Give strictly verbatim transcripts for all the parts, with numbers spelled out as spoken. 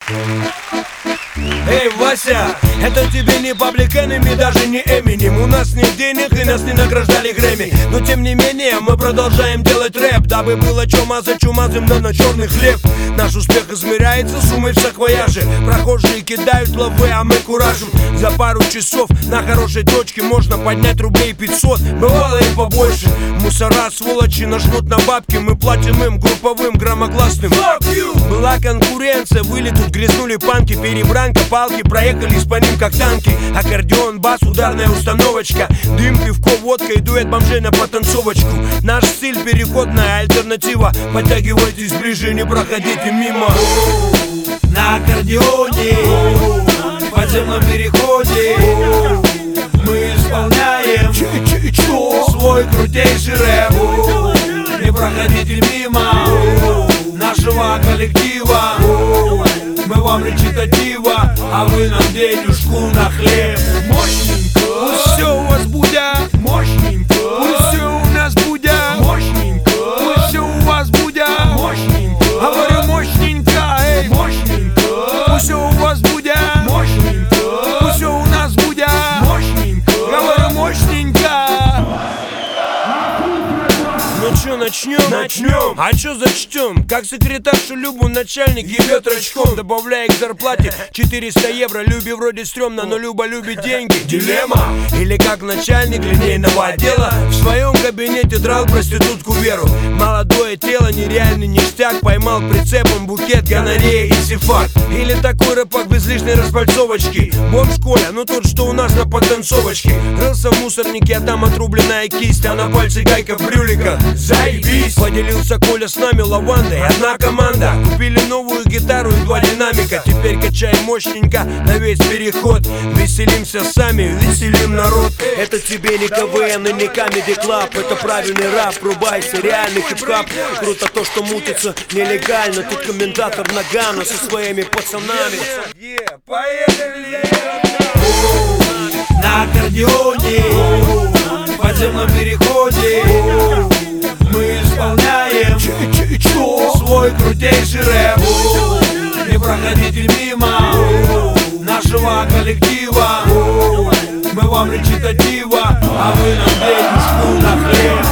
Эй, Вася, это тебе не Public Enemy, даже не Eminem. У нас нет денег и нас не награждали Грэмми. Но тем не менее мы продолжаем делать рэп, дабы было чё мазать чумазым, да на черный хлеб. Наш успех измеряется суммой в саквояже. Прохожие кидают лавы, а мы куражим. За пару часов на хорошей точке можно поднять рублей пятьсот, бывало и побольше. Мусора, сволочи, нажмут на бабки, мы платим им групповым громогласным. Была конкуренция, выли тут грязнули панки, перебранка, палки, проехались по ним как танки. Аккордеон, бас, ударная установочка, дым, пивко, водка и дуэт бомжей на потанцовочку. Наш стиль переходная альтернатива, подтягивайтесь ближе, не проходите мимо. На аккордеоне, в подземном переходе мы исполняем свой крутейший рэп. Не проходите мимо нашего коллектива. Мы вам речитатива, а вы нам денежку на хлеб. Мощненько, пусть все у вас будет. Мощненько, пусть все у нас будет. Мощненько, пусть все у вас будет. Мощненько, говорю мощненько, эй. Мощненько, пусть все у вас будет. Мощненько, пусть все у нас будет. Мощненько, говорю мощненько. Ну чё, начнем? Начнем. А чё зачтем? Как секретаршу Любу начальник ебет рачком, добавляя к зарплате четыреста евро. Любе вроде стрёмно, но Люба любит деньги. Дилемма. Или как начальник линейного отдела в своем кабинете драл проститутку Веру. Молодое тело, нереальный ништяк, поймал прицепом букет гонорея и сифак. Или такой рэпак без лишней распальцовочки. Бомж Коля, ну тот, что у нас на потанцовочке. Рылся в мусорнике, а там отрубленная кисть, а на пальце гайка в брюликах. Заебись! Поделился Коля с нами лавандой, одна команда. Купили новую гитару и два динамика. Теперь качаем мощненько на весь переход. Веселимся сами, веселим народ. Это тебе не КВН и не Comedy Club. Это правильный рэп, врубайся, реальный хип-хап. Круто то, что мутится нелегально. Тут комментатор Нагано со своими пацанами. Yeah, поехали! На аккордеоне, в подземном переходе мы исполняем свой крутейший рэп. Не проходите мимо нашего коллектива. Мы вам речитатива, а вы нам денежку на хлеб.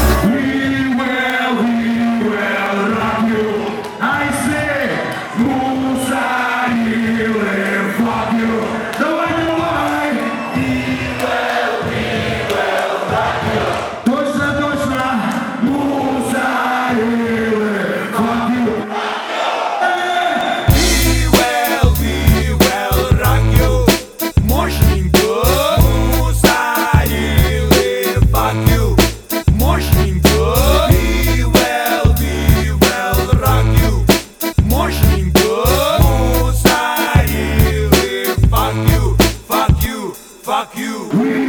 Fuck you.